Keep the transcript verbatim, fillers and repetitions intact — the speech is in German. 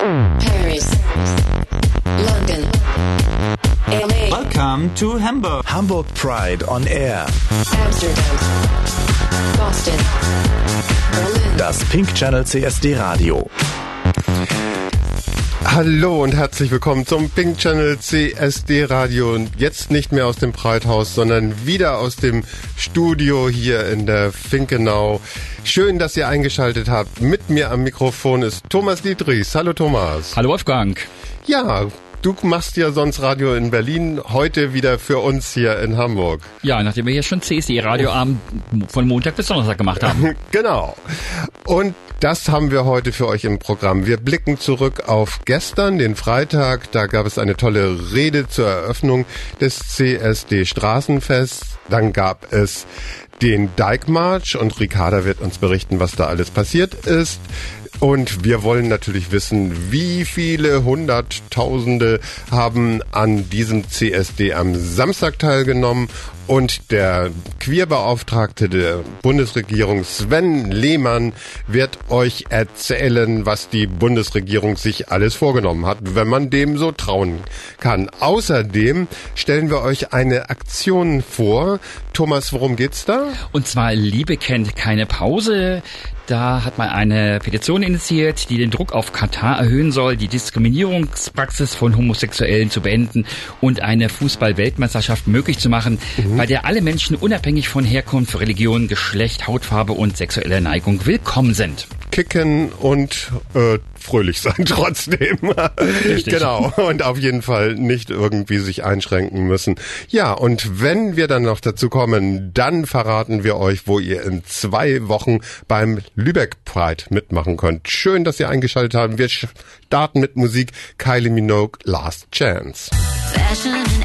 Paris, London, L A. Welcome to Hamburg. Hamburg Pride on Air. Amsterdam, Boston, Berlin. Das Pink Channel C S D Radio. Hallo und herzlich willkommen zum Pink Channel C S D Radio. Und jetzt nicht mehr aus dem Pride-Haus, sondern wieder aus dem Studio hier in der Finkenau. Schön, dass ihr eingeschaltet habt. Mit mir am Mikrofon ist Thomas Dietrichs. Hallo Thomas. Hallo Wolfgang. Ja, du machst ja sonst Radio in Berlin, heute wieder für uns hier in Hamburg. Ja, nachdem wir hier schon C S D-Radioabend von Montag bis Donnerstag gemacht haben. Genau. Und das haben wir heute für euch im Programm. Wir blicken zurück auf gestern, den Freitag. Da gab es eine tolle Rede zur Eröffnung des C S D-Straßenfests. Dann gab es den Dijkmarsch und Ricarda wird uns berichten, was da alles passiert ist. Und wir wollen natürlich wissen, wie viele Hunderttausende haben an diesem C S D am Samstag teilgenommen. Und der Queerbeauftragte der Bundesregierung, Sven Lehmann, wird euch erzählen, was die Bundesregierung sich alles vorgenommen hat, wenn man dem so trauen kann. Außerdem stellen wir euch eine Aktion vor. Thomas, worum geht's da? Und zwar Liebe kennt keine Pause. Da hat man eine Petition initiiert, die den Druck auf Katar erhöhen soll, die Diskriminierungspraxis von Homosexuellen zu beenden und eine Fußball-Weltmeisterschaft möglich zu machen, mhm. bei der alle Menschen unabhängig von Herkunft, Religion, Geschlecht, Hautfarbe und sexueller Neigung willkommen sind. Kicken und äh, fröhlich sein trotzdem. Richtig. Genau. Und auf jeden Fall nicht irgendwie sich einschränken müssen. Ja, und wenn wir dann noch dazu kommen, dann verraten wir euch, wo ihr in zwei Wochen beim Lübeck Pride mitmachen könnt. Schön, dass ihr eingeschaltet habt. Wir starten mit Musik. Kylie Minogue, Last Chance. Fashion and